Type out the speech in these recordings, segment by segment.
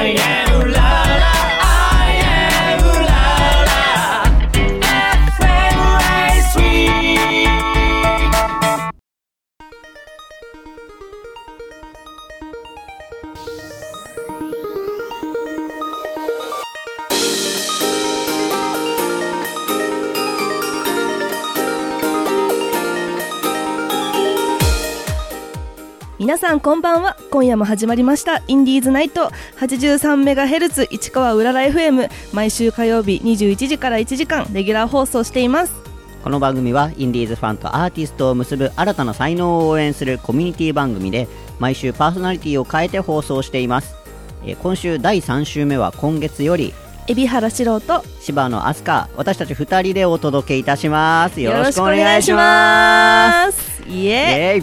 I am la la I am la la FMI3。 皆さんこんばんは。今夜も始まりましたインディーズナイト 83MHz 市川うらら FM。 毎週火曜日21時から1時間レギュラー放送しています。 この番組はインディーズファンとアーティストを結ぶ新たな才能を応援するコミュニティ番組で、毎週パーソナリティを変えて放送しています。今週第3週目は今月より海老原四郎と柴野飛鳥、私たち2人でお届けいたします。よろしくおよろしくお願いし願いしまます。イエーイ。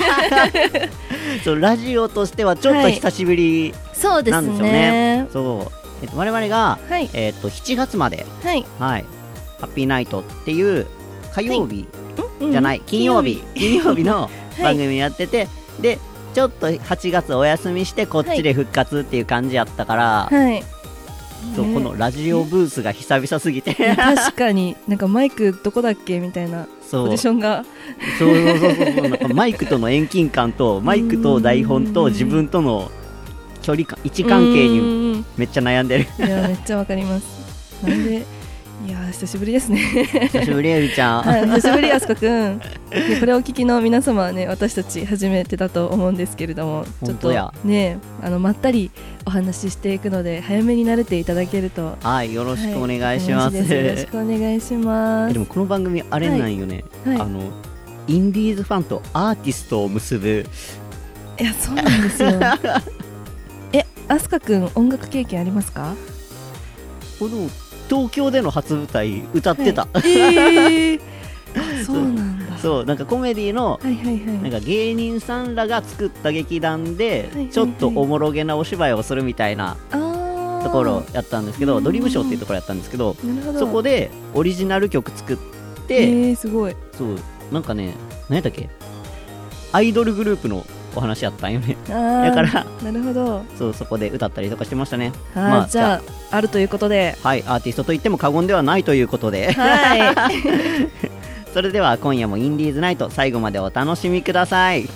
そうラジオとしてはちょっと久しぶりそうですなんですよね。 ね。 そう、我々が、 はい 7月まで、 はいはい、ハッピーナイトっていう火曜日、 うんじゃない金曜日のい番組やってて、でちょっと8月お休みしてこっちで復活っていう感じやったから、 はいそうねこのラジオブースが久々すぎて確かになんかマイクどこだっけみたいなそうポジションがそうなんかマイクとの遠近感とマイクと台本と自分との距離感、位置関係ににめっちゃ悩んでる。 いやめっちゃわかります。なんでいや久しぶりですね。 久しぶりエビちゃん、 はい、久しぶりあすこくん。でこれをお聞きの皆様はね、私たち初めてだと思うんですけれども、ちょっと本当やねまったりお話ししていくので早めに慣れていただけるとはいよろしくお願いします、 はい、よろしくお願いします。 でもこの番組あれなんよね、 はいはいインディーズファンとアーティストを結ぶ。 いやそうなんですよ。あすかくん音楽経験ありますか？ この東京での初舞台歌ってた、 はいあそうなんだ。 そうなんかコメディのはいはいはい。 なんか芸人さんらが作った劇団ではいちょっとおもろげなお芝居をするみたいなあところやったんですけど、ドリームショーっていうところやったんですけど、 なるほど。 そこでオリジナル曲作って、 すごい。 そうなんかね、何やったっけ、アイドルグループのお話やったんよね。 あーだからなるほど。 そうそこで歌ったりとかしてましたね。 はい、じゃああるということで、 はいアーティストといっても過言ではないということではいそれでは今夜もインディーズナイト最後までお楽しみください。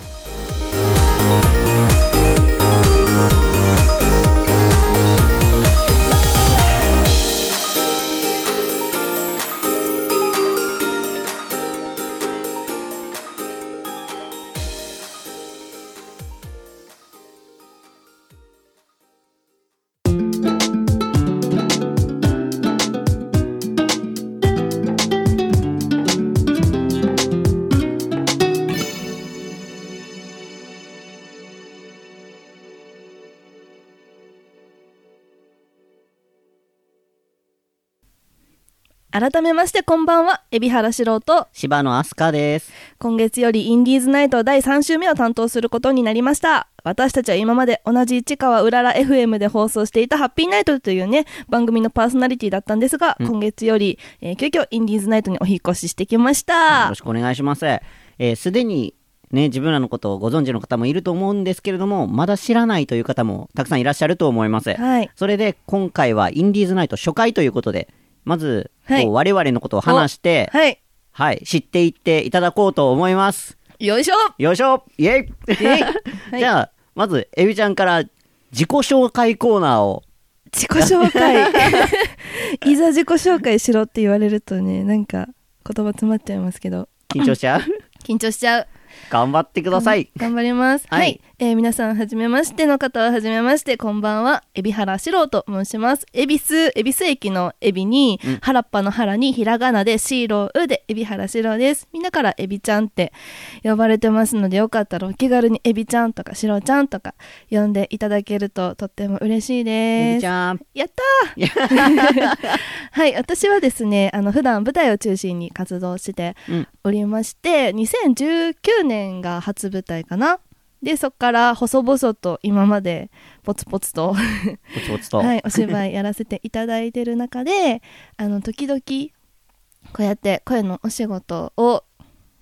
改めましてこんばんは、海老原四郎と柴野飛鳥です。 今月よりインディーズナイト第3週目を担当することになりました。私たちは今まで同じ市川うらら FM で放送していたハッピーナイトというね番組のパーソナリティだったんですが、今月より、急遽インディーズナイトにお引越ししてきましよたろ。しくお願いします。すでにね自分らのことをご存知の方もいると思うんですけれども、まだ知らないという方もたくさんいらっしゃると思います。 はいそれで今回はインディーズナイト初回ということで、まず、 はいこう我々のことを話して、 はいはい、知っていっていただこうと思います。 よいしょよいしょイェイはいじゃあ、まず、エビちゃんから自己紹介コーナーを。 自己紹介いざ自己紹介しろって言われるとねなんか言葉詰まっちゃいますけど緊張しちゃう緊張しちゃう。 頑張ってください。 頑張ります。 はいはい、皆さんはじめましての方ははじめまして、こんばんは。海老原四郎と申します。恵比寿駅のエビに、原っぱの原にひらがなでシーローで海老原四郎です。みんなからエビちゃんって呼ばれてますので、よかったらお気軽にエビちゃんとかシロちゃんとか呼んでいただけるととっても嬉しいです。 エビちゃん。 やったーはい、私はですね普段舞台を中心に活動しておりまして、2019年が初舞台かな。でそこから細々と今までポツポツとポツポツと、 はい、お芝居やらせていただいてる中で時々こうやって声のお仕事を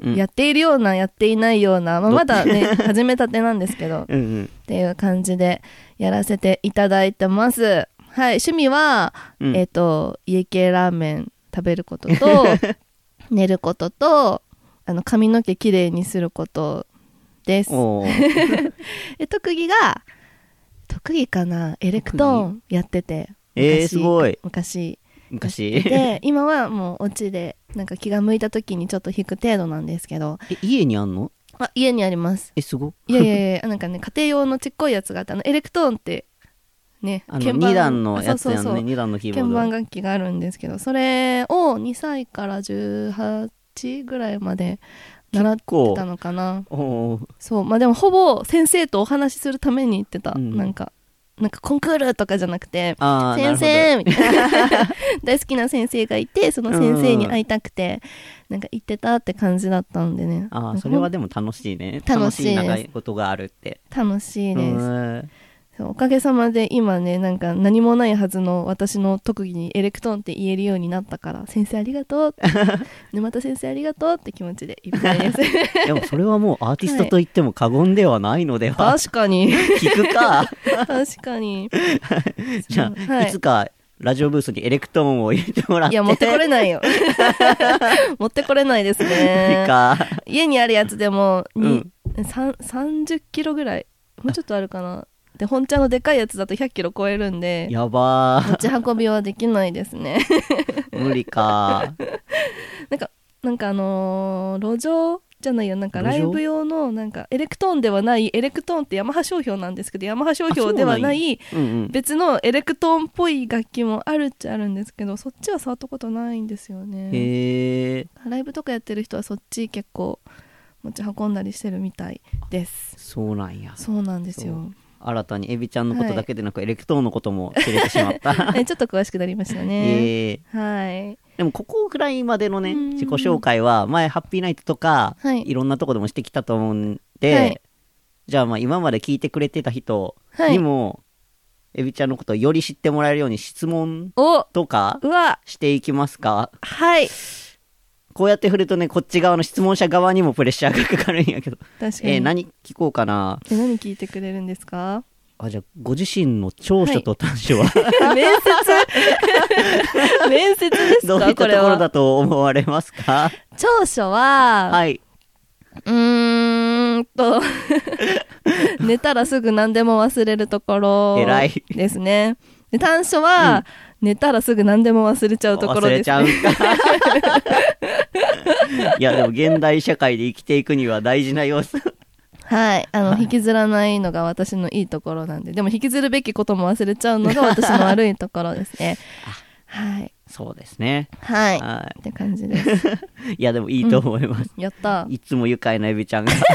やっているようなやっていないような、まだね始めたてなんですけどうんうんっていう感じでやらせていただいてます。はい、趣味は、家系ラーメン食べることと寝ることと髪の毛きれいにすることです。特技かな、エレクトーンやってて、 すごい。 昔昔で今はもうお家でなんか気が向いた時にちょっと弾く程度なんですけど。 家にあんの？ 家にあります。 すごいやなんかね、家庭用のちっこいやつがあって、エレクトーンってね、 2段のやつやんね。 そう 2段のキーボード、 鍵盤楽器があるんですけど、それを2歳から18ぐらいまで習ってたのかな。そう、まあでもほぼ先生とお話しするために行ってた、なんかコンクールとかじゃなくて、先生みたいな大好きな先生がいて、その先生に会いたくてなんか行ってたって感じだったんでね。 それはでも楽しいね。 楽しい長いことがあるって楽しいです。そう、おかげさまで今ね、なんか何もないはずの私の特技にエレクトーンって言えるようになったから、先生ありがとう沼田先生ありがとうって気持ちでいっぱいですでもそれはもうアーティストと言っても過言ではないのでは、 確かに聞くか確かにじゃあ、いつかラジオブースにエレクトーンを入れてもらって。 いや、持ってこれないよ持ってこれないですね。家にあるやつでも30キロぐらい、もうちょっとあるかな。で、本茶のでかいやつだと100キロ超えるんで、 やばー、 持ち運びはできないですね無理かなんか路上じゃないよ、なんかライブ用のなんかエレクトーンではない、エレクトーンってヤマハ商標なんですけど、ヤマハ商標ではない別のエレクトーンっぽい楽器もあるっちゃあるんですけど、そっちは触ったことないんですよね。ライブとかやってる人はそっち結構持ち運んだりしてるみたいです。 そうなんや。 そうなんですよ。 新たにエビちゃんのことだけでなく、エレクトーンのことも知れてしまったちょっと詳しくなりましたね。はい。 でもここぐらいまでのね、自己紹介は前ハッピーナイトとか、いろんなとこでもしてきたと思うんで、じゃあまあ今まで聞いてくれてた人にも、エビちゃんのことをより知ってもらえるように質問とかしていきますか？ はい。 こうやって振るとね、こっち側の質問者側にもプレッシャーがかかるんやけど。 確かに。 何聞こうかな。 何聞いてくれるんですか？ じゃあご自身の長所と短所は、 面接ですか？ どういったところだと思われますか？ 長所は、寝たらすぐ何でも忘れるところですね。で、短所は、寝たらすぐ何でも忘れちゃうところです、ね。 忘れちゃうかいや、でも現代社会で生きていくには大事な要素はい、引きずらないのが私のいいところなんで、でも引きずるべきことも忘れちゃうのが私の悪いところですねはい、 そうですね。 はい、って感じですいや、でもいいと思います、 やった。 いつも愉快なエビちゃんが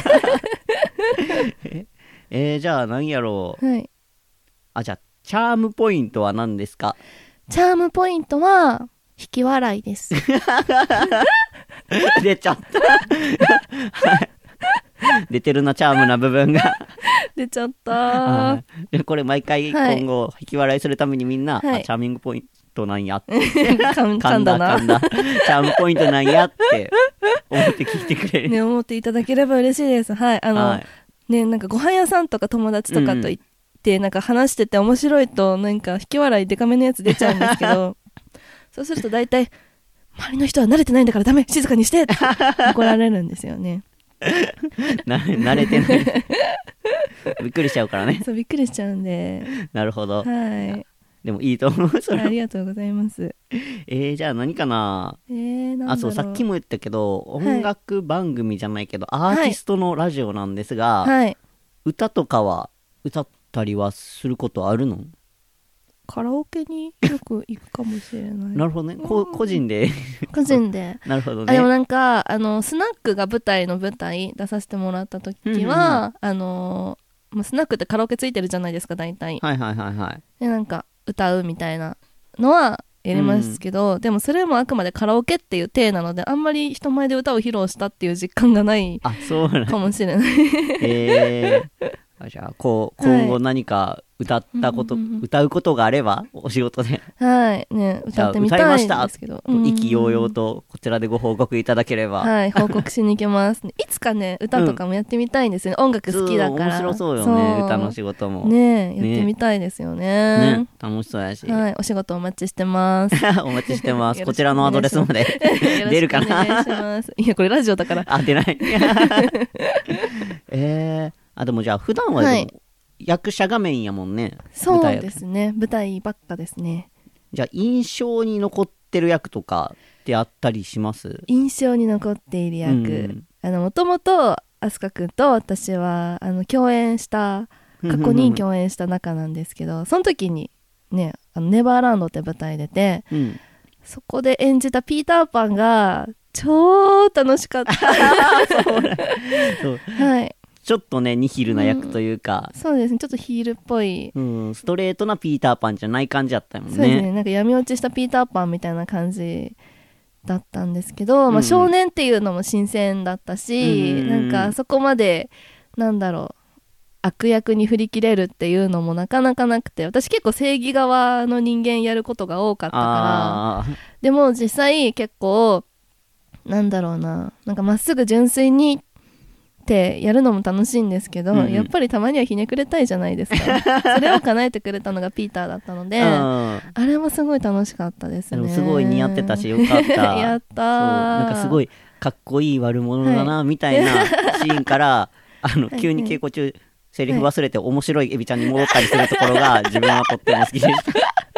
じゃあ何やろう、じゃあチャームポイントは何ですか？ チャームポイントは引き笑いです出ちゃった出てるな、チャームな部分が出ちゃったこれ毎回今後引き笑いするためにみんな、チャーミングポイントなんやって噛んだなチャームポイントなんやって思って聞いてくれるね、思っていただければ嬉しいです。はい、ね、なんかご飯屋さんとか友達とかと行って、なんか話してて面白いとなんか引き笑いデカめのやつ出ちゃうんですけどそうすると大体周りの人は慣れてないんだからダメ、静かにしてって怒られるんですよね慣れてないびっくりしちゃうからね。 そう、びっくりしちゃうんで。 なるほど。 はい。 でもいいと思う。それありがとうございます。 じゃあ何かな。 なんだろう。 そう、さっきも言ったけど、音楽番組じゃないけど、アーティストのラジオなんですが、歌とかは歌ったりはすることあるの？ カラオケによく行くかもしれない。 なるほどね。個人で個人でなるほどね。 でもなんかスナックが舞台出させてもらった時は、スナックってカラオケついてるじゃないですか、大体。 はいはいはいはい。 でなんか歌うみたいなのはやりますけど、でもそれもあくまでカラオケっていう体なので、あんまり人前で歌を披露したっていう実感がないかもしれないじゃあ今後何か歌ったこと、歌うことがあればお仕事ではいね、歌ってみたいんですけど、 意気揚々とこちらでご報告いただければ、 はい報告しに行きますいつかね歌とかもやってみたいんですよね、音楽好きだから。 面白そうよね、歌の仕事もねやってみたいですよね。 楽しそうやし、 はい、お仕事お待ちしてますお待ちしてますこちらのアドレスまで出るかな。 お願いします。いやこれラジオだから出ないでもじゃあ普段はでも役者画面やもんね。 そうですね、舞台ばっかですね。 じゃあ印象に残ってる役とかってあったりします？ 印象に残っている役、もともと飛鳥くんと私は共演した過去に共演した仲なんですけど、その時にねネバーランドって舞台出て、そこで演じたピーターパンが超楽しかったそうはい、 ちょっとねニヒルな役というか、 そうですね、ちょっとヒールっぽい、 ストレートなピーターパンじゃない感じだったもんね。 そうですね、なんか闇落ちしたピーターパンみたいな感じだったんですけど、少年っていうのも新鮮だったし、なんかそこまでなんだろう悪役に振り切れるっていうのもなかなかなくて、私結構正義側の人間やることが多かったから、でも実際結構なんだろうな、なんかまっすぐ純粋にってやるのも楽しいんですけど、やっぱりたまにはひねくれたいじゃないですかそれを叶えてくれたのがピーターだったのであれもすごい楽しかったですね。 すごい似合ってたしよかったやったー。 なんかすごいかっこいい悪者だな、みたいなシーンから急に稽古中セリフ忘れて面白いエビちゃんに戻ったりするところが自分はとっても好きでした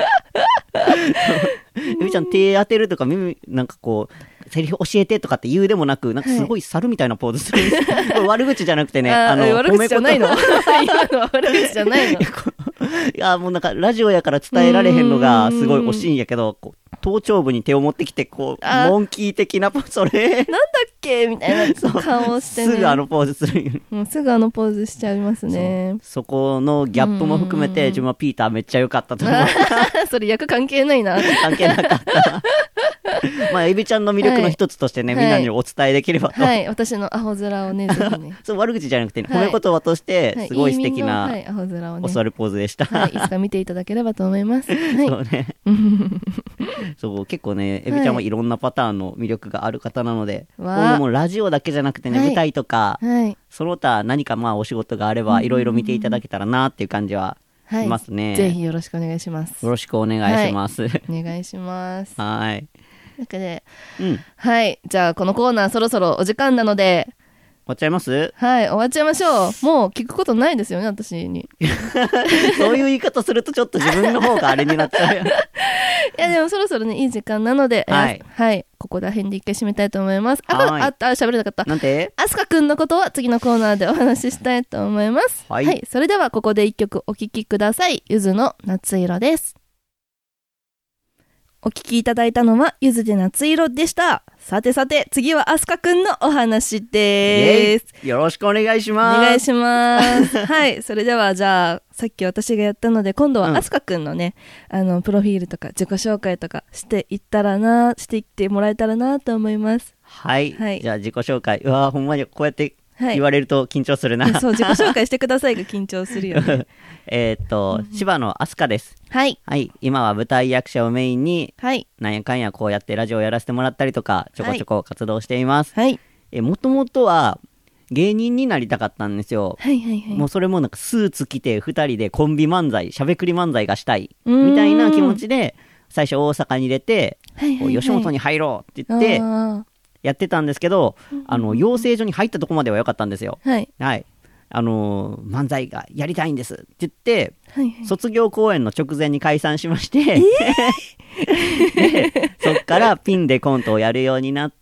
エビちゃん手当てるとか耳なんかこうセリフ教えてとかって言うでもなく、なんかすごい猿みたいなポーズするんですよ悪口じゃなくてね、 悪口じゃないの今のは悪口じゃないのいやもうなんかラジオやから伝えられへんのがすごい惜しいんやけど、こう頭頂部に手を持ってきてこうモンキー的なそれなんだっけみたいな顔をしてね、 すぐポーズするもうすぐポーズしちゃいますね。 そこのギャップも含めて自分はピーターめっちゃ良かったと思うそれ役関係ないな関係なかったまあエビちゃんの魅力の一つとしてね、みんなにお伝えできればと、 はい、私のアホ面をねぜひねそう悪口じゃなくて、褒め言葉としてすごい素敵なアホ面をね教わるポーズでした、 いつか見ていただければと思います、 そうねそう結構ねエビちゃんはいろんなパターンの魅力がある方なので、今後もラジオだけじゃなくてね、舞台とか、その他何かお仕事があればいろいろ見ていただけたらなっていう感じはしますね、 ぜひよろしくお願いします。 よろしくお願いします、 お願いします。 はいなんかね、はい、じゃあこのコーナーそろそろお時間なので終わっちゃいます？ はい、終わっちゃいましょう。もう聞くことないですよね、私にそういう言い方するとちょっと自分の方があれになっちゃういやでもそろそろねいい時間なので、はい、ここら辺で一回締めたいと思います。喋れなかった。 なんて？ 飛鳥くんのことは次のコーナーでお話ししたいと思います。はい、それではここで一曲お聴きください。ゆずの夏色です。お聞きいただいたのはゆずで夏色でした。さて次は飛鳥くんのお話です。 よろしくお願いします。 お願いしますはいそれではじゃあさっき私がやったので今度は飛鳥くんのね、プロフィールとか自己紹介とかしていってもらえたらなと思います。 はい、じゃあ自己紹介、うわほんまにこうやって言われると緊張するな、 そう自己紹介してくださいが緊張するよね柴野飛鳥です。 はい、 今は舞台役者をメインに、なんやかんやこうやってラジオをやらせてもらったりとかちょこちょこ活動しています。もともとは芸人になりたかったんですよ。もうそれもなんかスーツ着て2人でコンビ漫才しゃべくり漫才がしたいみたいな気持ちで最初大阪に入れて、吉本に入ろうって言ってやってたんですけど、養成所に入ったとこまでは良かったんですよ。漫才がやりたいんですって言って、卒業公演の直前に解散しましてでそっからピンでコントをやるようになって、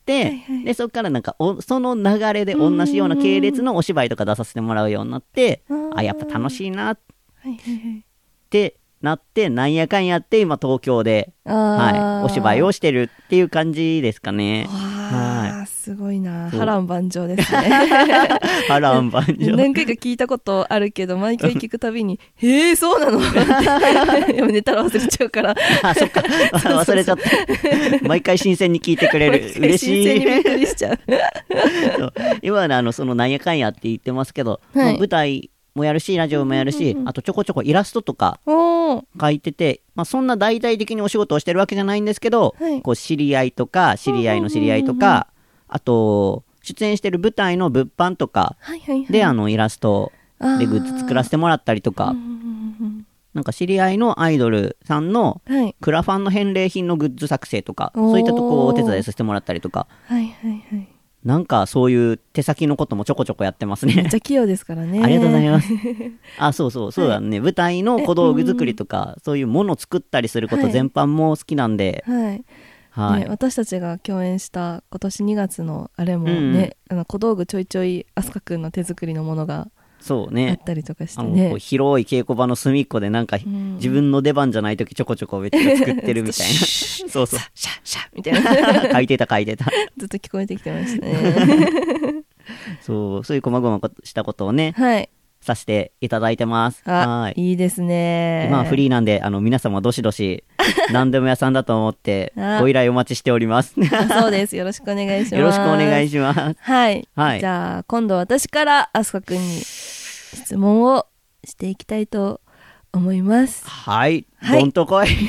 でそっからなんかその流れで同じような系列のお芝居とか出させてもらうようになって、やっぱ楽しいなってなってなんやかんやって今東京で、お芝居をしてるっていう感じですかね。 すごいな、波乱万丈ですね波乱万丈何回か聞いたことあるけど毎回聞くたびにへえそうなのでも寝たら忘れちゃうからそっか忘れちゃった毎回新鮮に聞いてくれる嬉しい。 新鮮にびっくりしちゃう今はねそのなんやかんやって言ってますけど、舞台もやるし、ラジオもやるし、あとちょこちょこイラストとかおー。 書いてて、まあ、そんな大々的にお仕事をしてるわけじゃないんですけど、 はいこう知り合いとか知り合いの知り合いとか、あと出演してる舞台の物販とかはいはいはい。 でイラストでグッズ作らせてもらったりとか、 うんうんなんか知り合いのアイドルさんのうんはい。 クラファンの返礼品のグッズ作成とか、 おーそういったとこをお手伝いさせてもらったりとか、 はいはいはい。 なんかそういう手先のこともちょこちょこやってますねめっち。ゃ器用ですからね。 ありがとうございます。あ、そうだね。舞台の小道具作りとか、そういうものを作ったりすること全般も好きなんで、 はい。 はい。 ね、私たちが共演した今年2月のあれもね、小道具ちょいちょい飛鳥くんの手作りのものがあっそうね。 たりとかしてねこう広い稽古場の隅っこでなんか、自分の出番じゃない時ちょこちょこめっちゃ作ってるみたいな。そうそう。 シャッシャッみたいな書いてた。 ずっと聞こえてきてましたねそういう細々したことをね、 はい。 させていただいてます。はい。 いいですね。 今はフリーなんで、皆様どしどし、何でも屋さんだと思って、 あご依頼お待ちしております。 そうです。よろしくお願いします。 よろしくお願いします。 はい。 はいじゃあ、今度私から飛鳥くんに質問をしていきたいと思います。 はい。 はいどんとこい。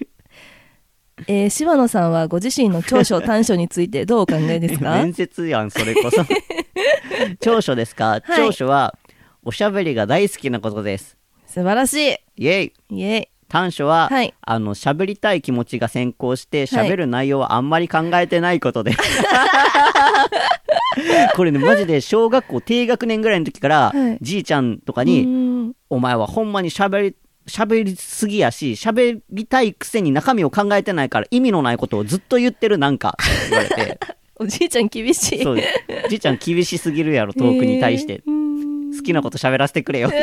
柴野さんはご自身の長所短所についてどうお考えですか？ 面接やん、それこそ。長所ですか、長所は、おしゃべりが大好きなことです。 素晴らしい。 イェイ。 イエイ。 短所は、 はい喋りたい気持ちが先行して、喋る内容はあんまり考えてないことです。これね、マジで小学校低学年ぐらいの時から、 はいじいちゃんとかうに、 んお前はほんまに喋りすぎやし、喋りたいくせに中身を考えてないから意味のないことをずっと言ってるなんか、言われて。 おじいちゃん厳しい。 そう、じいちゃん厳しすぎるやろ、トークに対して。好きなこと喋らせてくれよ。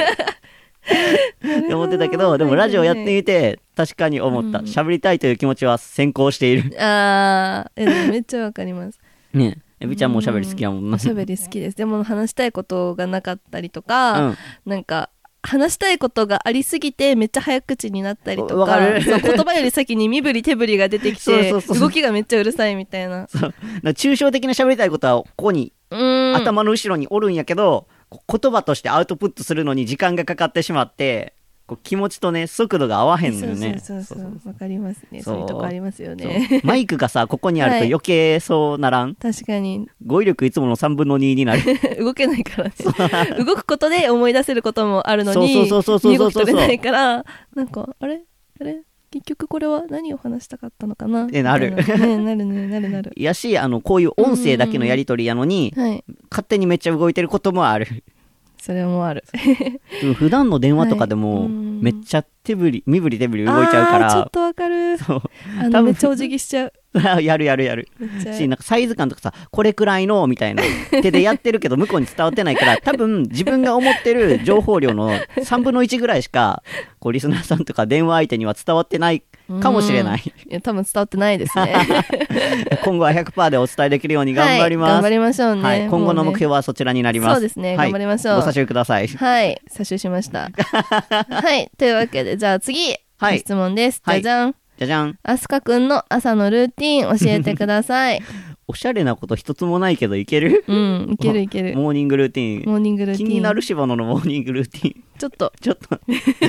って思ってたけど、でもラジオやってみて、確かに思った。喋りたいという気持ちは先行している。 でもめっちゃわかります。 ねえ、エビちゃんもおしゃべり好きやもんな。 おしゃべり好きです。でも話したいことがなかったりとか、 うんなんか話したいことがありすぎてめっちゃ早口になったりとか、 わかるそう言葉より先に身振り手振りが出てきてそう動きがめっちゃうるさいみたいな。 そう。だから抽象的な喋りたいことは、ここに、頭の後ろにおるんやけど、言葉としてアウトプットするのに時間がかかってしまって、こう気持ちとね、速度が合わへんのよね。 そうわかりますね。 そそうういうとこありますよそうね。 マイクがさ、ここにあると余計そうならん。 確かに語彙力いつもの3分の2になる。 動けないからね。動くことで思い出せることもあるのに、 そう身動き取れないから、なんかあれ結局これは何を話したかったのかな。 なるみたいなね、なる。 やし、こういう音声だけのやりとりやのに、 はい。 勝手にめっちゃ動いてることもある。 それもある。 でも普段の電話とかでも、 はいめっちゃ身振り手振り動いちゃうから、 ちょっとわかる。 そう。多分めっちゃお辞儀しちゃう。 やる。 めっちゃし、なんかサイズ感とかさ、これくらいの、みたいな、手でやってるけど、向こうに伝わってないから、多分、自分が思ってる情報量の3分の1ぐらいしか、こう、リスナーさんとか電話相手には伝わってないかもしれない。 いや、多分伝わってないですね。 今後は 100% でお伝えできるように頑張ります。 はい頑張りましょうね。 はい、今後の目標はそちらになります。 そうですねはい頑張りましょうご差しください。 はい。採集しました。はい。というわけで、じゃあ次、 はい質問です。 はいじゃじゃん。 じゃじゃん。 アスカくんの朝のルーティン教えてください。 おしゃれなこと一つもないけどいける？ うん、いけるいける。 モーニングルーティン。 モーニングルーティン。 気になる柴野のモーニングルーティン。 ちょっと。 ちょっと、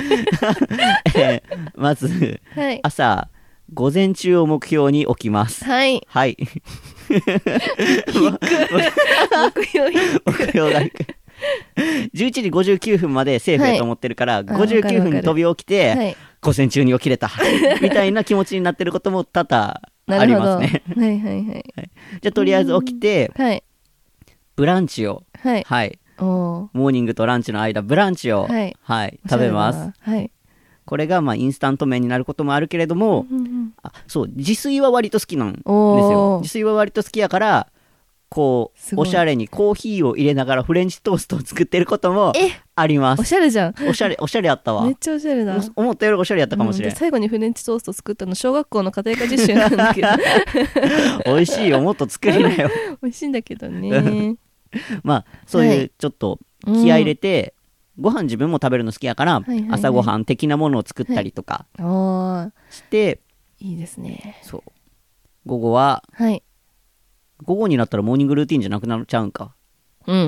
まず、 はい。 朝、午前中を目標に起きます。 はい。 はい。 目標目標がいく。11時59分までセーフやと思ってるから、59分に飛び起きて、 はい。 午前中に起きれた。みたいな気持ちになってることも多々ありなるほど。 ますね。 はいはいはい。 じゃあとりあえず起きて、 はい。 ブランチを、 はい。 はい。 おー。 モーニングとランチの間、ブランチを、 はい食べます。。 はい。 これがまあインスタント麺になることもあるけれども、あ、そう、自炊は割と好きなんですよおー。 自炊は割と好きやから、こう、 すごいおしゃれにコーヒーを入れながらフレンチトーストを作ってることもえあります。 おしゃれじゃん。 おしゃれやったわめっ。ちゃおしゃれだ。 思ったよりおしゃれやったかもしれん。 最後にフレンチトースト作ったの小学校の家庭科実習なんだけど美味しいよ、もっと作りなよ。 美味しいんだけどね。 まあ、そういうはいちょっと気合い入れて、ご飯自分も食べるの好きやから、 はいはいはい朝ご飯的なものを作ったりとかおー、 して、 いいですね。 そう。午後はい。 になったらモーニングルーティンじゃなくなっちゃうんか。 うん。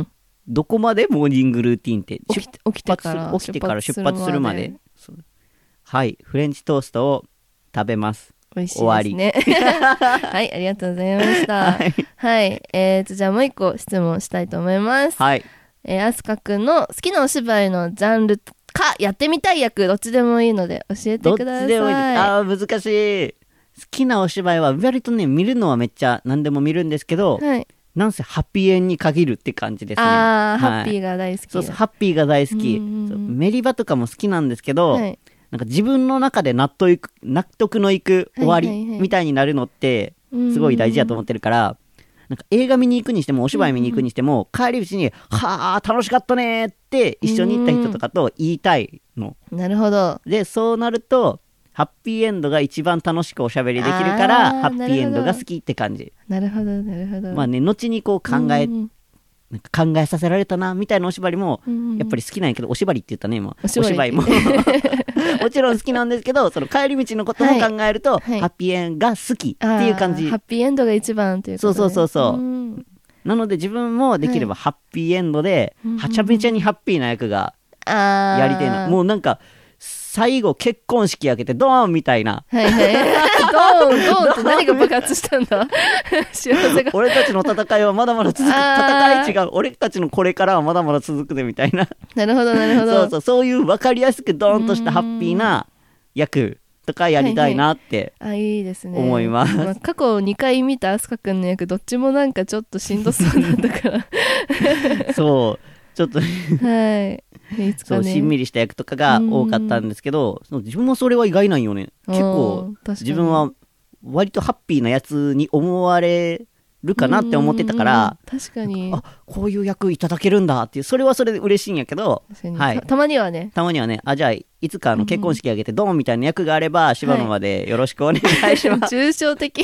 どこまでモーニングルーティンって起きてから出発するまで。そうはい、フレンチトーストを食べます。 美味しいですね。はい、ありがとうございました。はい、じゃあもう一個質問したいと思います。 はい。 あすかくんの好きなお芝居のジャンルかやってみたい役どっちでもいいので教えてください。 どっちでもいいです。難しい。好きなお芝居は割とね見るのはめっちゃ何でも見るんですけど、 はい、 なんせハッピーエンに限るって感じですね。 ハッピーが大好き。 そうハッピーが大好き。メリバとかも好きなんですけど、はい、なんか自分の中で納得のいく終わりみたいになるのってすごい大事だと思ってるから、なんか映画見に行くにしてもお芝居見に行くにしても、帰り道にはあ楽しかったねって一緒に行った人とかと言いたいの。 なるほど。 でそうなるとハッピーエンドが一番楽しくおしゃべりできるからハッピーエンドが好きって感じ。 なるほどなるほど。 まあね、後にこうなんか考えさせられたなみたいなお芝居もやっぱり好きなんやけど、お芝居って言ったね今。お芝居ももちろん好きなんですけど、その帰り道のことも考えると、ハッピーエンドが好きっていう感じ。 ハッピーエンドが一番ということで。 そうなので自分もできればハッピーエンドで、はちゃめちゃにハッピーな役がやりたいな。もうなんか最後結婚式開けてドーンみたいな、 ドーンって何が爆発したんだ幸せが。 俺たちの戦いはまだまだ続く。戦い違う、俺たちのこれからはまだまだ続くでみたいな。 なるほどそういう分かりやすくドーンとしたハッピーな役とかやりたいなっていいですね、 思います。 過去2回見たあすかくんの役どっちもなんかちょっとしんどそうなんだからそうちょっとはいそうしんみりした役とかが多かったんですけど、自分もそれは意外なんよね。結構自分は割とハッピーなやつに思われるかなって思ってたから、 確かにこういう役いただけるんだっていう、それはそれで嬉しいんやけど、 はい、たまにはねじゃあいつか結婚式あげてドーンみたいな役があれば芝のまでよろしくお願いします。 抽象的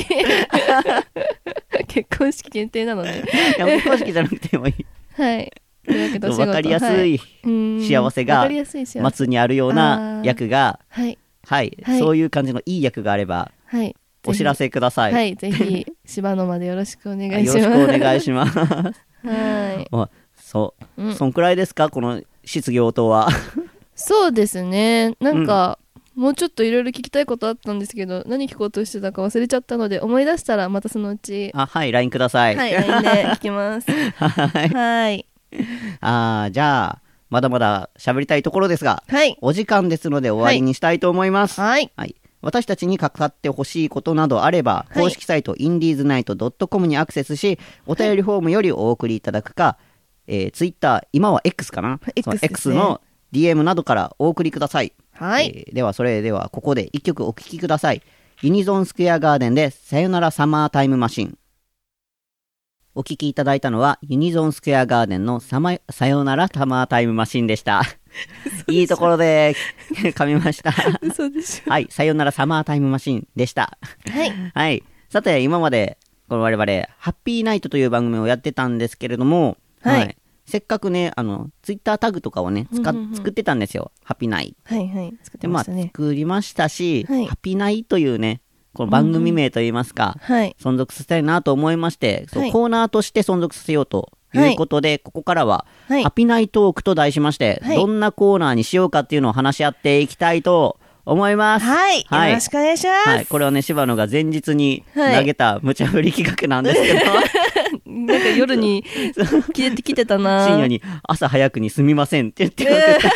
結婚式限定なのでいや結婚式じゃなくてもいい。 はい分かりやすい幸せが末にあるような役が、そういう感じのいい役があればお知らせください。 はい、ぜひ芝野までよろしくお願いします。 よろしくお願いします。 はい。 そんくらいですか、この失業等は。 そうですね。なんか、もうちょっといろいろ聞きたいことあったんですけど、何聞こうとしてたか忘れちゃったので、思い出したらまたそのうち。 はい、LINE ください。 はい、LINE で聞きます。はい。 じゃあまだまだ喋りたいところですが、お時間ですので終わりにしたいと思います。私たちにかかってほしいことなどあれば、公式サイト indiesnight.com にアクセスし、お便りフォームよりお送りいただくか、Twitter、今は X かな、X の DM などからお送りください。ではそれではここで1曲お聴きください。ユニゾンスクエアガーデンでさよならサマータイムマシン。お聞きいただいたのはユニゾンスクエアガーデンのさよならサマータイムマシンでした。いいところで噛みました。 嘘でしょ。 はい、さよならサマータイムマシンでした。はい。さて今までこの我々ハッピーナイトという番組をやってたんですけれども、せっかくねツイッタータグとかをね作ってたんですよ。ハッピーナイ。 作ってましたね。 作りましたし、ハッピーナイというねこの番組名といいますか、存続させたいなと思いまして、コーナーとして存続させようということで、ここからは、ハピナイトークと題しまして、どんなコーナーにしようかっていうのを話し合っていきたいと思います。 よろしくお願いします。 これはね、柴野が前日に投げた無茶振り企画なんですけど、 なんか夜に来てたな。 深夜に朝早くにすみませんって言って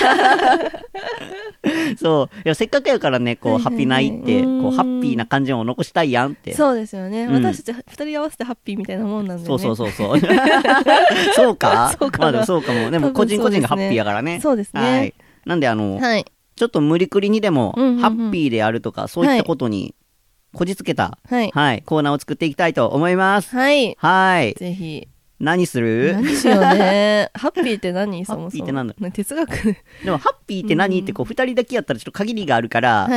そういやせっかくやからねこうハッピーナイってこうハッピーな感じを残したいやんって。 そうですよね、私たち2人合わせてハッピーみたいなもんなんでね。 そうそうかまあでもそうかも。でも個人個人がハッピーやからね。 そうですね。 なんでちょっと無理くりにでもハッピーであるとかそういったことにこじつけたコーナーを作っていきたいと思います。ぜひ何する？ 何しようね。ハッピーって何？そもそも。 ハッピーって何だ？ 哲学。 でもハッピーって何ってこう2人だけやったらちょっと限りがあるから、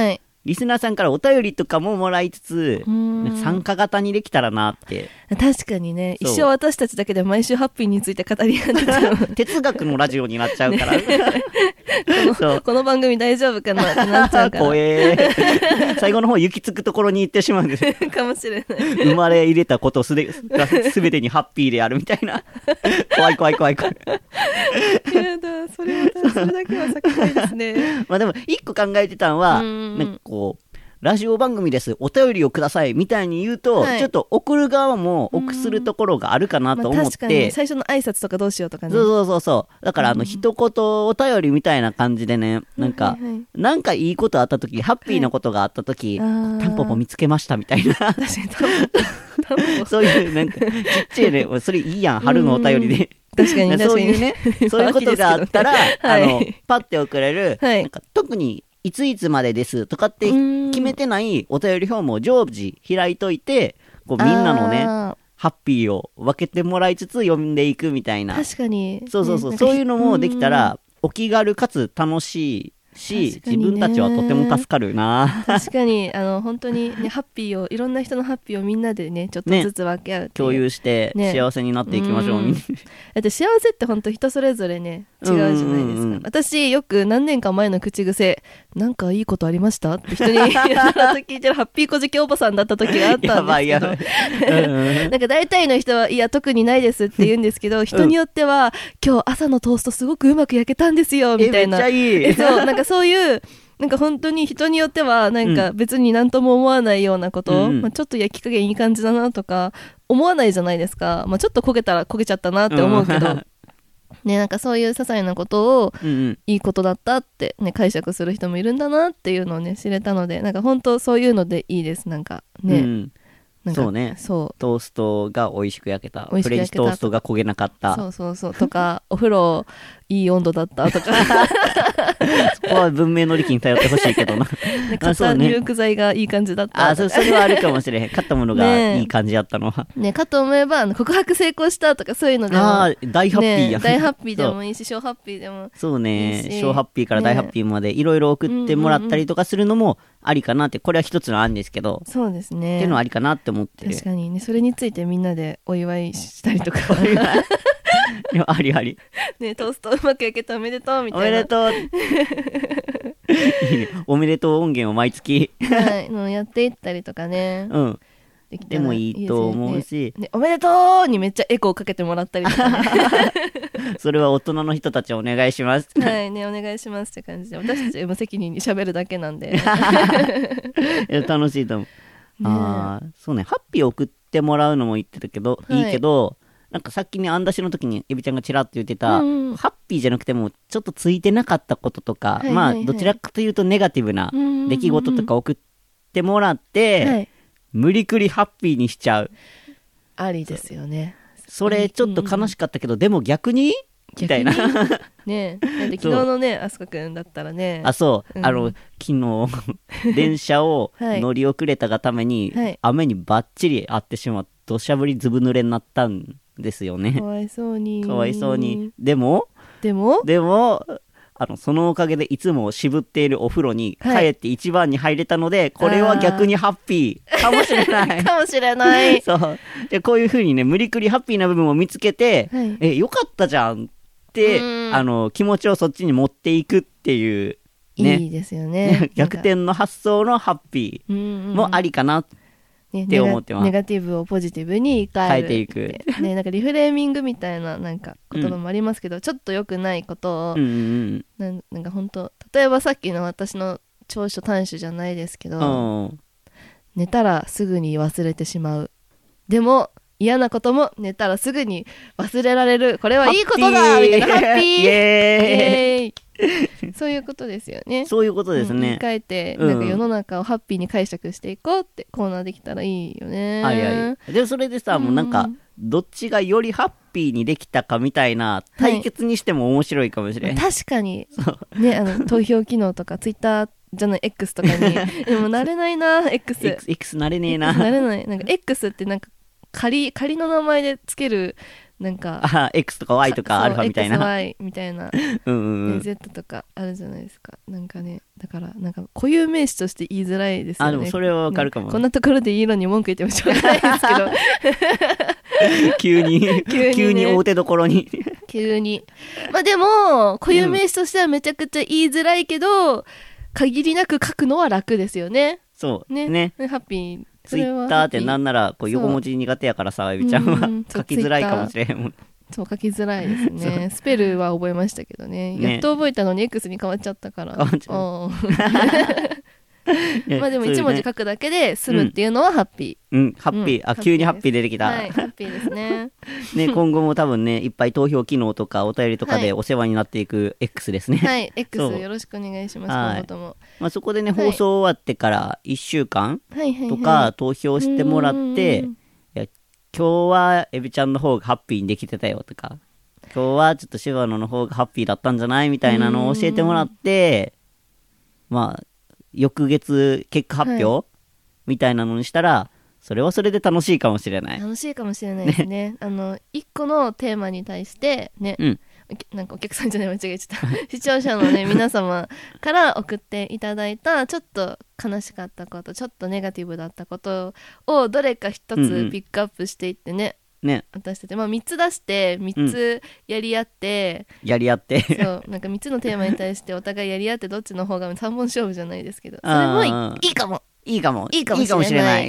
リスナーさんからお便りとかももらいつつ、参加型にできたらなって。 確かにね、 そう一生私たちだけで毎週ハッピーについて語り合ってたら哲学のラジオになっちゃうからそうこの番組大丈夫かなってなっちゃうから怖え最後の方行き着くところに行ってしまうんですかもしれない生まれ入れたことすべてにハッピーであるみたいな怖い怖い怖い怖いやだ、それだけは避けたいですねまあでも一個考えてたのはなんかこうラジオ番組ですお便りをくださいみたいに言うと、 はいちょっと送る側も臆するところがあるかなと思っ確かにて、 最初の挨拶とかどうしようとかね。 そうだから一言お便りみたいな感じでねなんか、 はいはいなんかいいことあった時ハッピーなことがあった時、 はいあータンポポ見つけましたみたいな確かにタンポポそういうなんかちっちゃいねそれいいやん春のお便りで確かにそういうねそういうことがあったら、 はいパッて送れる、 はいなんか特にいついつまでですとかって決めてないお便り表も常時開いといてこうみんなのねあハッピーを分けてもらいつつ読んでいくみたいなー確かにそう、 ねなんかそういうのもできたらお気軽かつ楽しいし、 確かにね自分たちはとても助かるな確かに本当にねハッピーをいろんな人のハッピーをみんなでねちょっとずつ分け合うっていう共有してね幸せになっていきましょう、 うんみんなだって幸せって本当人それぞれね違うじゃないですか、 うんうんうん私よく何年か前の口癖なんかいいことありましたって人に言ったら聞いてるハッピーこじきおばさんだった時があったんですけどやばいやばいなんか大体の人はいや特にないですって言うんですけど人によっては、今日朝のトーストすごくうまく焼けたんですよみたいなめっちゃいいそうなんかそういうなんか本当に人によってはなんか別に何とも思わないようなこと、 うんまあ、ちょっと焼き加減いい感じだなとか思わないじゃないですか、まあ、ちょっと焦げたら焦げちゃったなって思うけど、ね、なんかそういう些細なことをうんうんいいことだったって、ね、解釈する人もいるんだなっていうのをね知れたのでなんか本当そういうのでいいですなんかね、 うんなんかそうねそうトーストが美味しく焼けた美味しフレンチく焼けたトーストが焦げなかったそうとかお風呂いい温度だったとかそこは文明の利器に頼ってほしいけどなねあそうね買った入浴剤がいい感じだったとかそれはあるかもしれへん買ったものがねいい感じやったのはねかと思えば告白成功したとかそういうのでも大ハッピーやん、 ね、大ハッピーでもいいし小ハッピーでもそうねいいし小ハッピーから大ハッピーまでいろいろ送ってもらったりとかするのもありかなってこれは一つの案ですけど、 そうですねっていうのはありかなって思ってる確かにねそれについてみんなでお祝いしたりとかいやありありねトーストうまく焼けておめでとうみおたいなめでとういいねおめでとう音源を毎月はいのやっていったりとかねうんできたらでもいいと思うですよし、 ねおめでとうにめっちゃエコーかけてもらったりとかねそれは大人の人たちお願いしますはいねお願いしますって感じで私たち無責任に喋るだけなんでいや楽しいと思う、そうねハッピー送ってもらうのも言ってたけど、 はいいいけどなんかさっきねあんだしの時にエビちゃんがちらっと言ってた、 うんうんハッピーじゃなくてもちょっとついてなかったこととか、 はいはいはいまあどちらかというとネガティブな出来事とか送ってもらって、 はい無理くりハッピーにしちゃうありですよねそれちょっと悲しかったけど、でも逆にみたいなねだって昨日のねあすかくんだったらねあそう、 うん昨日電車をはい乗り遅れたがために、 はい雨にバッチリ遭ってしまって土砂降りずぶ濡れになったんですよねかわいそうにかわいそうにでもでもそのおかげでいつも渋っているお風呂にはい帰って一番に入れたので、これは逆にハッピーかもしれないかもしれないそうでこういう風にね無理くりハッピーな部分を見つけて、 はいよかったじゃんって気持ちをそっちに持っていくっていうねいいですよね逆転の発想のハッピーもありかな、 ねって思ってますネガティブをポジティブに変える変えていくね、なんかリフレーミングみたいななんか言葉もありますけど、ちょっと良くないことを、なんか本当例えばさっきの私の長所短所じゃないですけど、寝たらすぐに忘れてしまうでも嫌なことも寝たらすぐに忘れられるこれはいいことだみたいなハッピーイエーイそういうことですよねそういうことですね、 言い換えて、なんか世の中をハッピーに解釈していこうってコーナーできたらいいよね。 ありでそれでさ、もうなんかどっちがよりハッピーにできたかみたいな対決にしても面白いかもしれん、 確かにね投票機能とかツイッターじゃない X とかにでも慣れないな X 慣れねえな慣れないなんか X ってなんか仮の名前でつけるなんかあ X とか Y とかアルファみたいな。 そう XY みたいなうんうんうん。 Z とかあるじゃないですか。なんかね、だからなんか固有名詞として言いづらいですよね。 あ、でもそれはわかるかも、 こんなところでいいのに文句言ってもしょうがないですけど急に急に大手どころに急に。まあでも固有名詞としてはめちゃくちゃ言いづらいけど、限りなく書くのは楽ですよね。 そうね。 ね。 ハッピー。 ツイッターってなんならこう横文字苦手やからさ、エビちゃんは書きづらいかもしれへんもん。 そう、書きづらいですね。スペルは覚えましたけどね。やっと覚えたのに X に変わっちゃったから。まあでも1文字書くだけで済むっていうのはハッピー。 うん、ハッピー。あ、急にハッピー出てきた。 はい、ハッピーですね。 ね、今後も多分ね、いっぱい投票機能とかお便りとかでお世話になっていく X ですね。 はい、X そうよろしくお願いします。 はい今後とも。 まあそこでね、放送終わってから1週間はいはいはい。 とか投票してもらって、いや、今日はエビちゃんの方がハッピーにできてたよとか、今日はちょっとシバノの方がハッピーだったんじゃないみたいなのを教えてもらって、まあ、翌月結果発表、みたいなのにしたら、それはそれで楽しいかもしれない。 楽しいかもしれないですね。一個のテーマに対してね、 うん。 なんかお客さんじゃない、間違えちゃった視聴者のね皆様から送っていただいたちょっと悲しかったこと、ちょっとネガティブだったことをどれか一つピックアップしていってね、 ね、 私たち、まあ、3つ出して3つやり合って、 やり合って。 そうなんか3つのテーマに対してお互いやり合ってどっちの方が3本勝負じゃないですけど、それもいいかも。 いいかも。 いいかもしれない。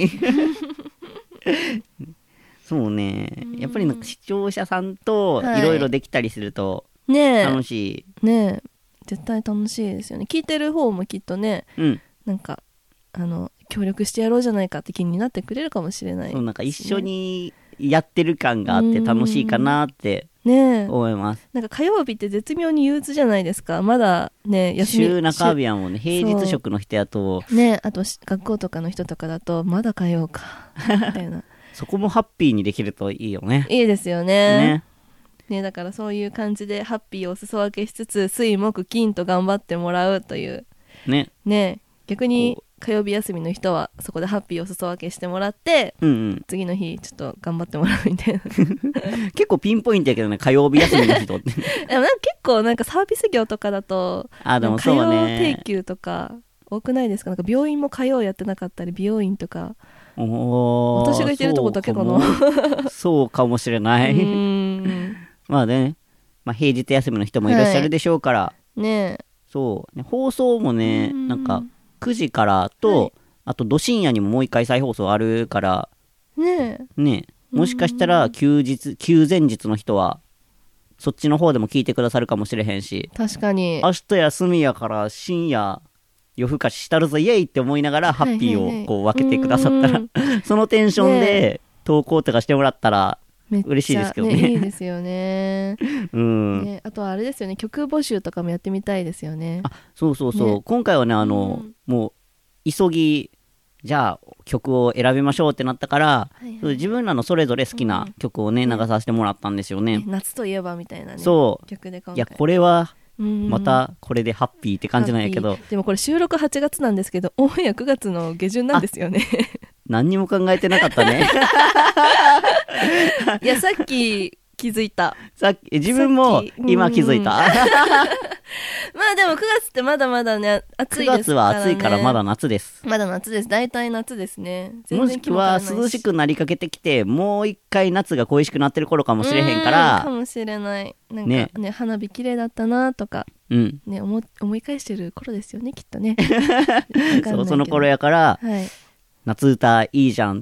そうね。やっぱりなんか視聴者さんといろいろできたりするとねえ楽しい。 ねえ絶対楽しいですよね。聞いてる方もきっとね、 うん。 なんか協力してやろうじゃないかって気になってくれるかもしれない、 そう、なんか一緒にやってる感があって楽しいかなってねえ思います。 なんか火曜日って絶妙に憂鬱じゃないですか。まだね休み週中日やもんね。平日職の人やと、 ね、あと学校とかの人とかだとまだ火曜かみたいなそこもハッピーにできるといいよね。 いいですよね。 ね。 だからそういう感じでハッピーをお裾分けしつつ水木金と頑張ってもらうというね。 ね。逆に火曜日休みの人はそこでハッピーをお裾分けしてもらって、 うんうん。 次の日ちょっと頑張ってもらうみたいな結構ピンポイントやけどね、火曜日休みの人って。 でもなんか結構なんかサービス業とかだとあ、でもそう火ね。 曜定休とか多くないですか。なんか病院も火曜やってなかったり、美容院とか。 おー、 私が言ってるとこだけかな。 そうかもしれない。まあね、まあ、平日休みの人もいらっしゃるでしょうから、 ねえ。 そう、ね、放送もね、なんか9時からと、あとど深夜にももう一回再放送あるから、 ねえ。 ね、もしかしたら休前日の人は、そっちの方でも聞いてくださるかもしれへんし、 確かに。 明日休みやから深夜、夜更かししたるぞイエイって思いながらハッピーをこう分けてくださったら、そのテンションで投稿とかしてもらったら嬉しいですけどね。 いいですよね。 うんね、あとはあれですよね、曲募集とかもやってみたいですよね。 あ、そうそうそう、 ね、 今回はねもう急ぎじゃあ曲を選びましょうってなったから、自分らのそれぞれ好きな曲をね、流させてもらったんですよね。 夏といえばみたいなね、 そう曲で今回。 いやこれはまたこれでハッピーって感じなんやけど、 でもこれ収録8月なんですけど、オンエア9月の下旬なんですよね。 何にも考えてなかったね。 いや、さっき気づいた。 さっき自分も今気づいた。 まあでも9月ってまだまだね、暑いですからね。 9月は暑いからまだ夏です。 まだ夏です。大体夏ですね。 もしくは涼しくなりかけてきて、もう一回夏が恋しくなってる頃かもしれへんから。 かもしれない。なんかね、花火綺麗だったなとか、ね、思い返してる頃ですよね、きっとね。 そう、その頃やから、夏歌いいじゃんって。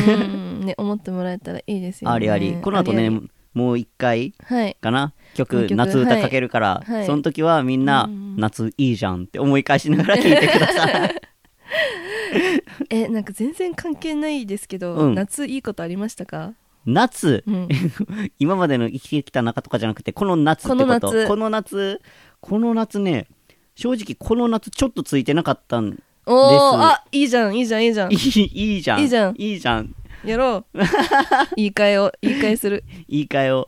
ね、思ってもらえたらいいですよね。 ありあり。この後ね、もう一回かな、曲夏歌かけるから、その時はみんな夏いいじゃんって思い返しながら聴いてください。 なんか全然関係ないですけど、夏いいことありましたか？ 夏、今までの生きてきた中とかじゃなくてこの夏ってこと。この夏ね、正直この夏ちょっとついてなかったんです。 あ、いいじゃんいいじゃんいいじゃんいいじゃんいいじゃんいいじゃん、 やろう。言い換えする。 言い換えを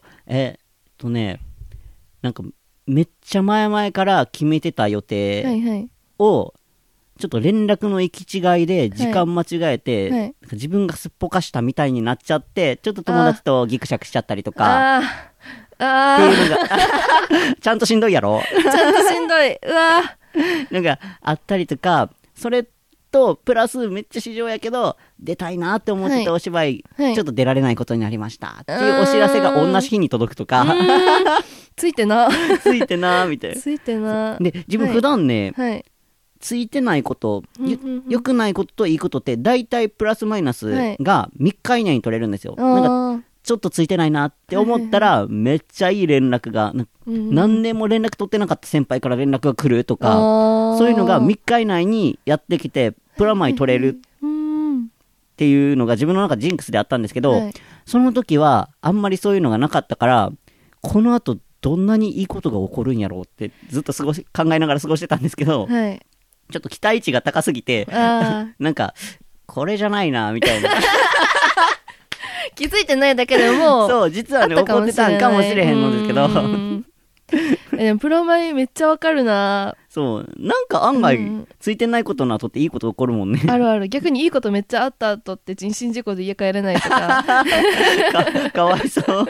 なんかめっちゃ前々から決めてた予定をちょちょっと連絡の行き違いで時間間違えて、 はいなんか自分がすっぽかしたみたいになっちゃって、ちょっと友達とギクシャクしちゃったりとか、っていうのが、ちゃんとしんどいやろちゃんとしんどい。うわなんかあったりとか、それとプラスめっちゃ市場やけど出たいなって思ってたお芝居、 はいちょっと出られないことになりましたっていうお知らせが同じ日に届くとかついてな。 ついてなみたいな。 ついてな。 で自分普段ね、 はい。 ついてないこと、 うんうんうん良くないことといいことって大体プラスマイナスが3日以内に取れるんですよ。なんかあちょっとついてないなって思ったら、めっちゃいい連絡が、何年も連絡取ってなかった先輩から連絡が来るとか、そういうのが3日以内にやってきて、プラマイ取れるっていうのが自分の中でジンクスであったんですけど、 はいその時はあんまりそういうのがなかったから、この後どんなにいいことが起こるんやろうってずっと考えながら過ごしてたんですけど、 はい。 ちょっと期待値が高すぎて、 あなんか、これじゃないな、みたいな。 気づいてないだけでも、 そう、実はね、 あったか怒ってたんかもしれへんのですけど、 でもプロマイめっちゃわかるな。 そう、なんか案外、ついてないことの後っていいこと起こるもんね。 あるある。逆にいいことめっちゃあった後って人身事故で家帰れないとか。 かわいそう。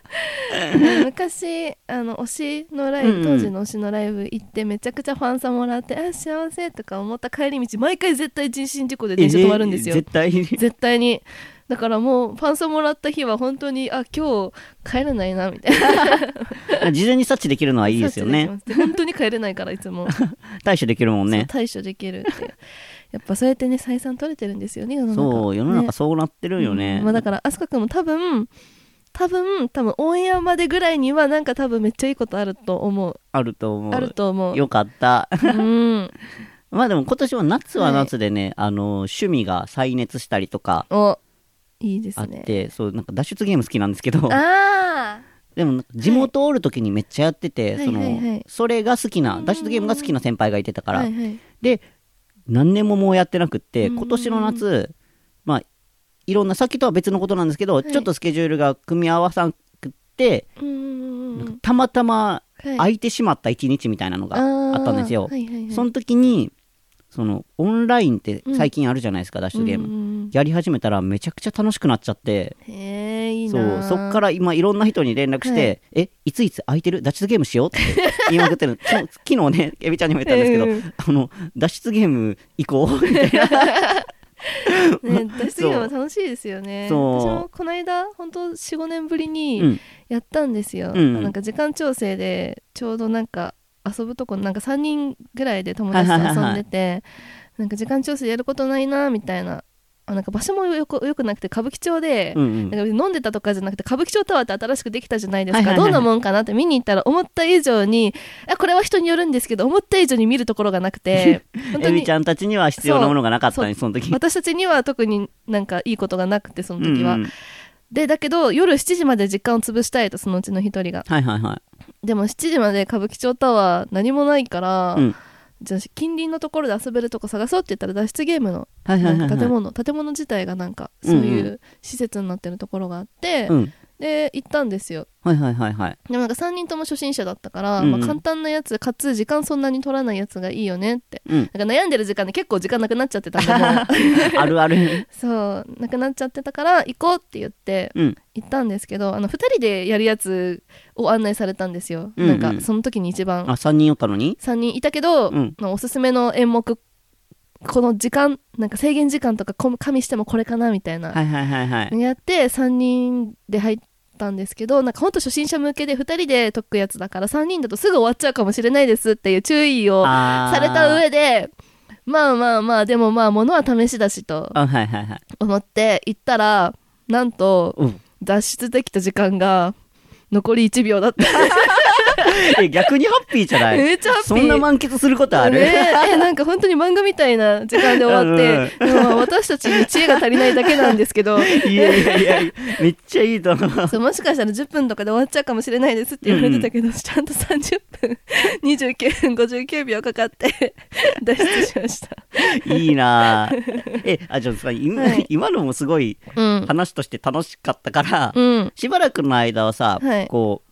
昔推しのライブ、当時の推しのライブ行ってめちゃくちゃファンサもらって、あ幸せとか思った帰り道、毎回絶対人身事故で電車止まるんですよ。 絶対に。 絶対に。だからもうファンサもらった日は本当に今日帰れないなみたいな。 事前に察知できるのはいいですよね。 察知できます。本当に帰れないからいつも対処できるもんね。 対処できるっていう。やっぱそうやってね採算取れてるんですよね、世の中。 そう、世の中そうなってるよね。 まあ、だから飛鳥くんも多分オンエアまでぐらいにはなんか多分めっちゃいいことあると思う。 あると思う。 あると思う。 よかった。 うんまあでも今年は夏は夏でね、趣味が再熱したりとかおいいですあっね。 て、そう、なんか脱出ゲーム好きなんですけど、 あでも地元おる時にめっちゃやってて、 はいはいはいはいそれが好きな、脱出ゲームが好きな先輩がいてたから、 はいはい。 で、何年ももうやってなくって、今年の夏、まあ、いろんな、さっきとは別のことなんですけど、 いちょっとスケジュールが組み合わさなくって、たまたま空いてしまった一日みたいなのがあったんですよ。 はいはいはい。 その時に、オンラインって最近あるじゃないですか、脱出ゲーム。やり始めたらめちゃくちゃ楽しくなっちゃって、 へえ、いいそな。 う、そっから今いろんな人に連絡して、いついつ空いてる脱出ゲームしようって言いまくってる。昨日ね、エビちゃんにも言ったんですけど、脱出ゲーム行こうみたいな。 ね、脱出ゲームは楽しいですよね。 そう私もこの間本当 4,5 年ぶりにやったんですよ。なんか時間調整でちょうどなんか遊ぶとこなんか3人ぐらいで友達と遊んでて、なんか時間調整やることないなみたいな。なんか場所もよくなくて歌舞伎町で、なんか飲んでたとかじゃなくて歌舞伎町タワーって新しくできたじゃないですか、どんなもんかなって見に行ったら思った以上にこれは人によるんですけど思った以上に見るところがなくて本当にエビちゃんたちには必要なものがなかったんです、その時。 私たちには特になんかいいことがなくてその時は、でだけど夜7時まで時間を潰したいとそのうちの一人が、 はいはいはい。 でも7時まで歌舞伎町タワー何もないから、じゃあ近隣のところで遊べるとこ探そうって言ったら脱出ゲームのなんか建物自体がなんかそういう施設になってるところがあって、で行ったんですよ。でもなんか3人とも初心者だったから、まあ、簡単なやつかつ時間そんなに取らないやつがいいよねって、なんか悩んでる時間で結構時間なくなっちゃってたんでもあるあるそうなくなっちゃってたから行こうって言って行ったんですけど、2人でやるやつを案内されたんですよ、なんかその時に一番 3人おったのに 3人いたけど、おすすめの演目この時間なんか制限時間とか加味してもこれかなみたいな、やって3人で入ったんですけど、なんかほんと初心者向けで2人で解くやつだから3人だとすぐ終わっちゃうかもしれないですっていう注意をされた上で、まあでもまあ物は試しだしと思って行ったら、なんと脱出できた時間が残り1秒だった逆にハッピーじゃない？ めっちゃハッピー。 そんな満喫することある？ なんか本当に漫画みたいな時間で終わってでも私たちに知恵が足りないだけなんですけどいやめっちゃいいと思う。 そうもしかしたら10分とかで終わっちゃうかもしれないですって言われてたけど、ちゃんと30分29分59秒かかって脱出しました。 いいなぁ。ちょっと今のもすごい話として楽しかったから、しばらくの間はさ、こう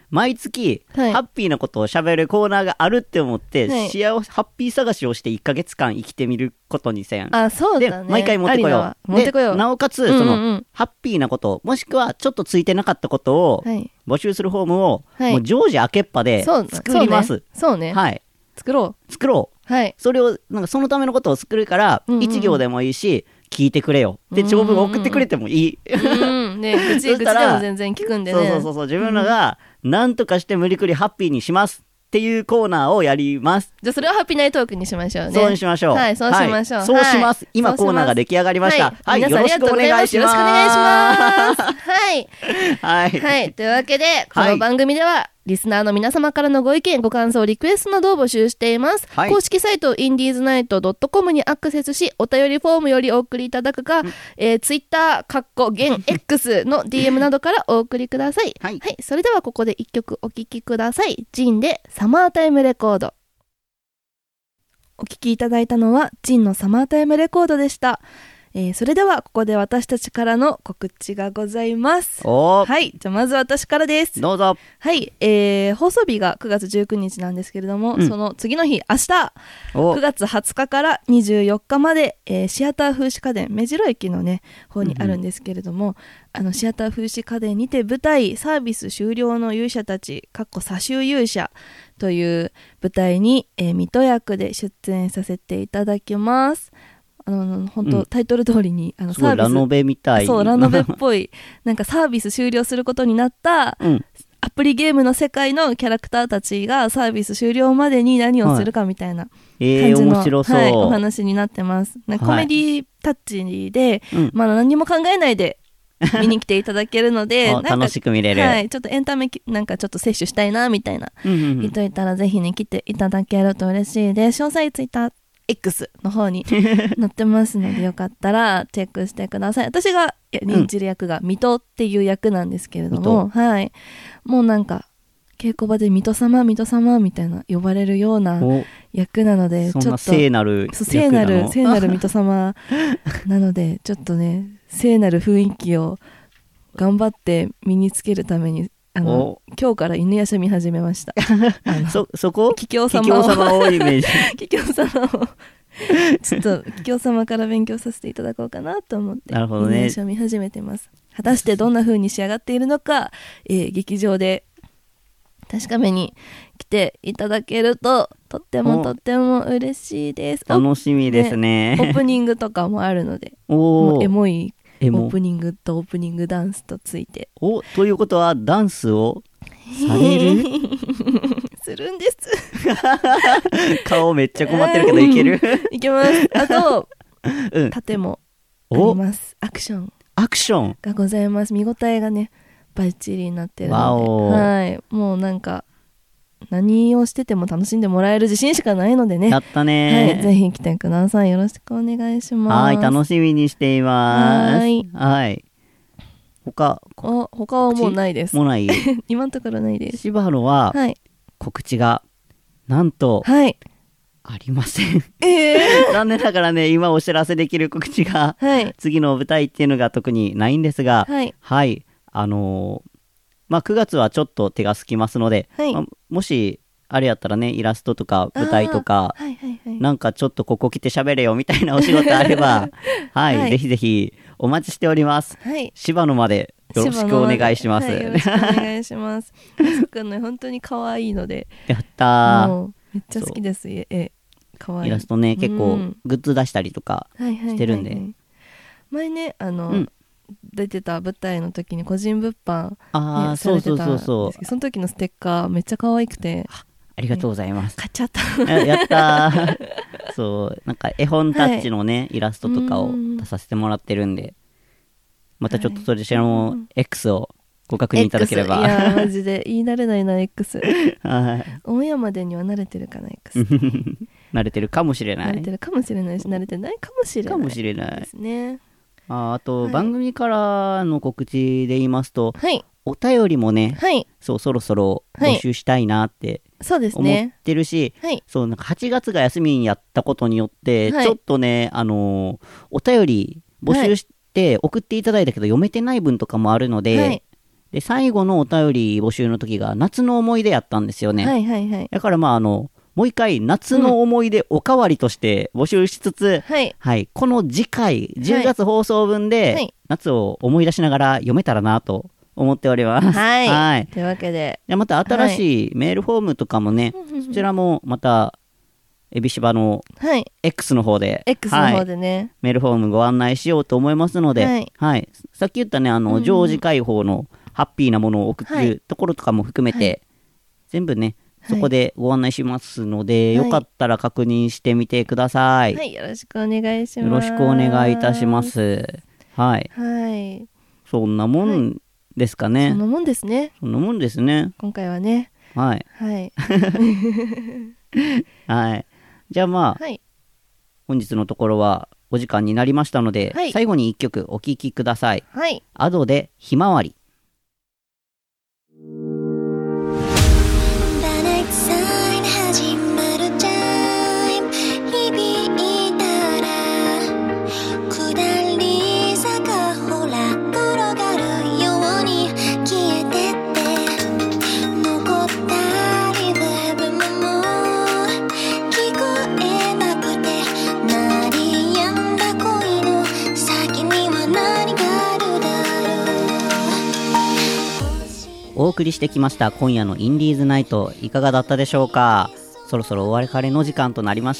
毎月、 はいハッピーなことを喋るコーナーがあるって思って、 はいハッピー探しをして1ヶ月間生きてみることにせん。 あ、そうで、 だね。 毎回持ってこよう。 持ってこよう。 で、なおかつ、 うんうんうんその、ハッピーなこと、もしくはちょっとついてなかったことを、 はい。 募集するフォームを、 はいもう常時開けっぱでそう作ります。 そうね。 はい。 作ろ作ろう。 う。はい。 それを、なんかそのためのことを作るから、 うんうんうん 1行でもいいし、聞いてくれよ。で、長文送ってくれてもいい。 うん。ね、愚痴でそしたらも全然聞くんでね。 そう、自分らが、なんとかして無理くりハッピーにしますっていうコーナーをやります。 じゃあそれをハッピーナイトークにしましょうね。 そうにしましょう。 はい、そうしましょう。 はいそうします。 はい今コーナーが出来上がりました。はい、 皆さんよろしくお願いします。 よろしくお願いします。はい。 はい。 はい。というわけで、この番組では、リスナーの皆様からのご意見、ご感想、リクエストなどを募集しています。 はい公式サイト、indiesnight.com にアクセスし、お便りフォームよりお送りいただくか、Twitter、現 X の DM などからお送りください。 はいそれではここで一曲お聴きください。ジンでサマータイムレコード。お聴きいただいたのは、ジンのサマータイムレコードでした。それではここで私たちからの告知がございます。 おー、 はい。じゃあまず私からです。 どうぞ。 はい。放送日が9月19日なんですけれども、その次の日、明日、 お 9月20日から24日まで、シアター風刺家電、目白駅のね、方にあるんですけれども、シアター風刺家電にて舞台、サービス終了の勇者たち、左集勇者という舞台に、水戸役で出演させていただきます。本当、タイトル通りに、 すごいラノベみたい。 そう、ラノベっぽい、なんかサービス終了することになった、アプリゲームの世界のキャラクターたちがサービス終了までに何をするかみたいな感じの、 面白そう。 はい、お話になってます。なんかコメディタッチで、まあ何も考えないで見に来ていただけるので、なんか楽しく見れる。 はい、ちょっとエンタメなんかちょっと摂取したいなみたいな人いたらぜひね来ていただけると嬉しいです。詳細ツイッターX の方に載ってますのでよかったらチェックしてください。私が演じる役が水戸っていう役なんですけれども、はい、もうなんか稽古場で水戸様みたいな呼ばれるような役なので、ちょっとそんな聖なる聖なる水戸様なのでちょっとね聖なる雰囲気を頑張って身につけるために今日から犬夜叉見始めました。 そこ桔梗様をイメージ。 桔梗様をちょっと桔梗様から勉強させていただこうかなと思ってなるほどね。 犬夜叉見始めてます。果たしてどんな風に仕上がっているのか、劇場で確かめに来ていただけるととっても嬉しいです。 楽しみですね。 オープニングとかもあるので、 おー、 エモいオープニングとオープニングダンスとついて。 ということはダンスをされるするんです。 顔めっちゃ困ってるけどいけるいけます。あと、盾もあります。アクションがございます。見応えがねバッチリになってるので、はい、もうなんか何をしてても楽しんでもらえる自信しかないのでね。 やったね、 はい、ぜひ来てください。よろしくお願いします。 はい、楽しみにしています。はい。他はもうないです。 もうない今のところないです。 柴野は、告知がなんと、ありません。残念ながらね、今お知らせできる告知が、次の舞台っていうのが特にないんですが、はい。まあ、9月はちょっと手が空きますので、まあ、もし、あれやったらね、イラストとか舞台とか、なんかちょっとここ来て喋れよみたいなお仕事あれば、はい、ぜひぜひお待ちしております。柴野までよろしくお願いします。 よろしくお願いします。マスくんね、本当に可愛いので。 やったー。めっちゃ好きです。可愛い。 イラストね、結構グッズ出したりとかしてるんで。 前ね、出てた舞台の時に個人物販、 そうその時のステッカーめっちゃ可愛くて、 ありがとうございます。 買っちゃった。 やったー。そう、なんか絵本タッチのね、イラストとかを出させてもらってるんで、またちょっとそちらの X をご確認いただければ。 いやマジで言い慣れないな X。オンエアまでには慣れてるかな X。 慣れてるかもしれない。 慣れてるかもしれないし、慣れてないかもしれない。 かもしれないですね。 あと、番組からの告知で言いますと、お便りもね、そうそろそろ募集したいなって思ってるし、そうなんか8月が休みにやったことによって、ちょっとね、お便り募集して送っていただいたけど読めてない分とかもあるので、 で最後のお便り募集の時が夏の思い出やったんですよね。 はいはいはい。 だからもう一回夏の思い出おかわりとして募集しつつ、 はい。 この次回10月放送分で、 はい夏を思い出しながら読めたらなと思っております。 はい。というわけで。 じゃあまた新しいメールフォームとかもね、そちらもまたエビシバの X の方で、 X の方でね、 メールフォームご案内しようと思いますので、さっき言ったね常時開放のハッピーなものを送ってるところとかも含めて、全部ねそこでご案内しますので、よかったら確認してみてください。 はい、よろしくお願いします。 よろしくお願いいたします。はい。そんなもんですかね。 そんなもんですね。 そんなもんですね。 今回はね。 はい。 はい。 はい。じゃあまあ、本日のところはお時間になりましたので、最後に1曲お聴きください。 はい。 アドでひまわり。お送りしてきました今夜のインディーズナイト、いかがだったでしょうか。そろそろお別れの時間となりました。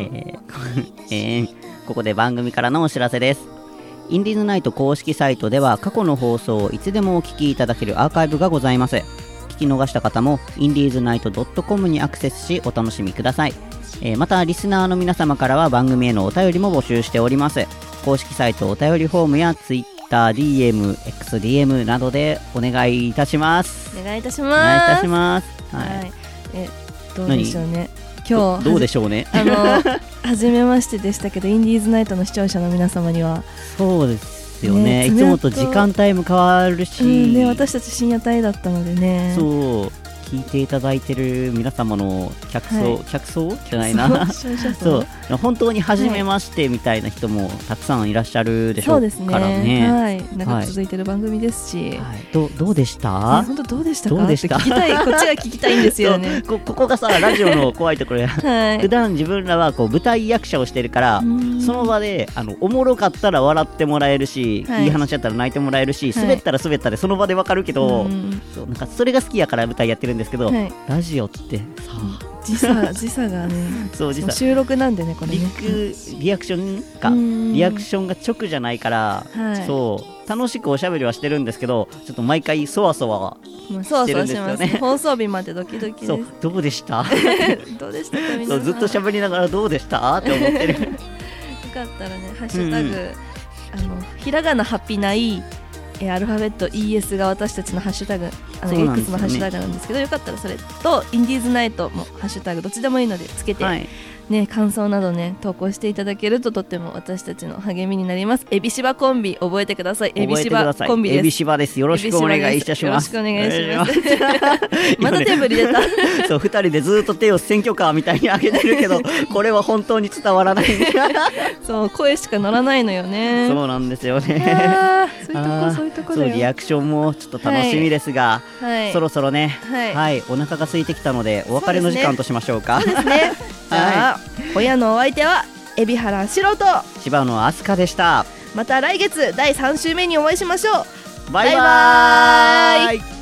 ここで番組からのお知らせです。インディーズナイト公式サイトでは過去の放送をいつでもお聞きいただけるアーカイブがございます。聞き逃した方もインディーズナイト .com にアクセスしお楽しみください。またリスナーの皆様からは番組へのお便りも募集しております。公式サイトお便りフォームやツイッター DM、XDM などでお願いいたします。 お願いいたします。 お願いいたします。 どうでしょうね。今日どうでしょうね。 初めましてでしたけど、インディーズナイトの視聴者の皆様にはそうですよね。いつもと時間帯も変わるし、 私たち深夜帯だったのでね。 そう聞いていただいてる皆様の客層じゃないな。そう本当に初めましてみたいな人もたくさんいらっしゃるでしょうからね。 長く続いてる番組ですし、 どうでした？ 本当どうでしたか？聞きたい、こっちが聞きたいんですよね。 ここがさラジオの怖いところや。普段自分らはこう舞台役者をしてるから、その場でおもろかったら笑ってもらえるし、いい話だったら泣いてもらえるし、滑ったら滑ったでその場でわかるけど、なんかそれが好きやから舞台やってるんですけど、ラジオってさ時差がねそう時差収録なんでね、これねリアクションが直じゃないから、そう楽しくおしゃべりはしてるんですけど、ちょっと毎回そわそわしてるんですよね。 放送日までドキドキです。 そうどうでしたどうでしたか皆さん。ずっとしゃべりながらどうでしたって思ってる。よかったらねハッシュタグ、ひらがなハッピーないアルファベット ES が私たちのハッシュタグ、X のハッシュタグなんですけど、よかったらそれとインディーズナイトもハッシュタグどっちでもいいのでつけて、ね、感想などね投稿していただけるととっても私たちの励みになります。エビシバコンビ覚えてください。エビシバコンビです。 エビシバです。よろしくお願いいたします。 よろしくお願いします。また手振り出た。 そう2人でずっと手を選挙カーみたいに上げてるけど、これは本当に伝わらない。 そう声しか乗らないのよね。 そうなんですよね。 そういうとこだよ。 リアクションもちょっと楽しみですが、そろそろね、お腹が空いてきたのでお別れの時間としましょうか。 そうですね。じゃあ今夜のお相手は海老原四郎と柴野飛鳥でした。 また来月第3週目にお会いしましょう。 バイバーイ。